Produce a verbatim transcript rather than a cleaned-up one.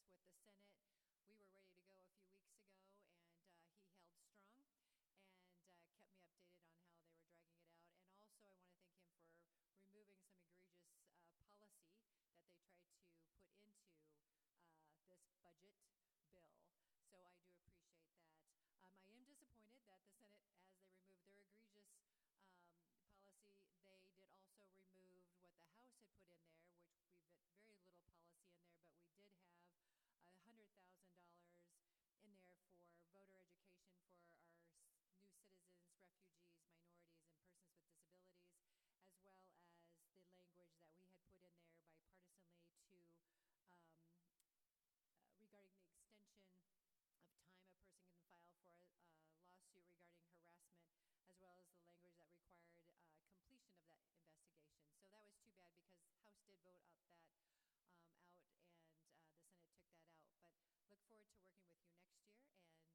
with the Senate. We were ready to go a few weeks ago, and uh, he held strong and uh, kept me updated on how they were dragging it out. And also, I want to thank him for removing some egregious uh, policy that they tried to put into uh, this budget bill. So I do appreciate that. Um, I am disappointed that the Senate, as they removed their egregious um, policy, they did also remove what the House had put in there, which we've had very little policy in there, but we did have one hundred thousand dollars in there for voter education for our s- new citizens, refugees, minorities, and persons with disabilities, as well as the language that we had put in there bipartisanly to um, uh, regarding the extension of time a person can file for a, a lawsuit regarding harassment, as well as the language that required uh, completion of that investigation. So that was too bad because House did vote up that um, out, and uh, the Senate took that out. But look forward to working with you next year, and